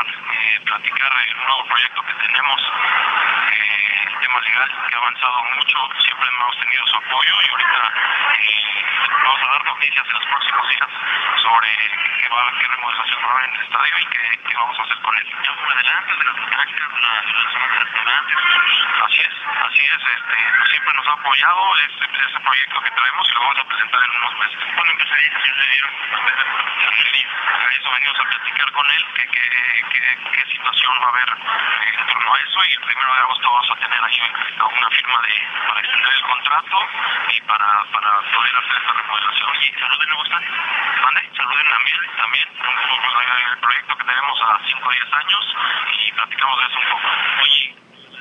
platicar el nuevo proyecto que tenemos, el tema legal, que ha avanzado mucho, siempre hemos tenido su apoyo y ahorita vamos a dar noticias en los próximos días sobre qué remodelación va a haber en el estadio y qué vamos a hacer con él. Ya por adelante de las canchas, la zona de restaurantes. Así es, siempre nos ha apoyado ese proyecto que traemos y lo vamos a presentar en unos meses. ¿Cuándo empezaría? Si le dieron a eso venimos a platicar con él, qué situación va a haber en torno a eso, y el 1 de agosto vamos a tener ahí una firma para extender el contrato y para poder hacer esta remodelación. ¿Y salud de nuevo estadio? ¿Mande? Salud también, el proyecto que tenemos a 5 o 10 años, y platicamos de eso un poco. Oye,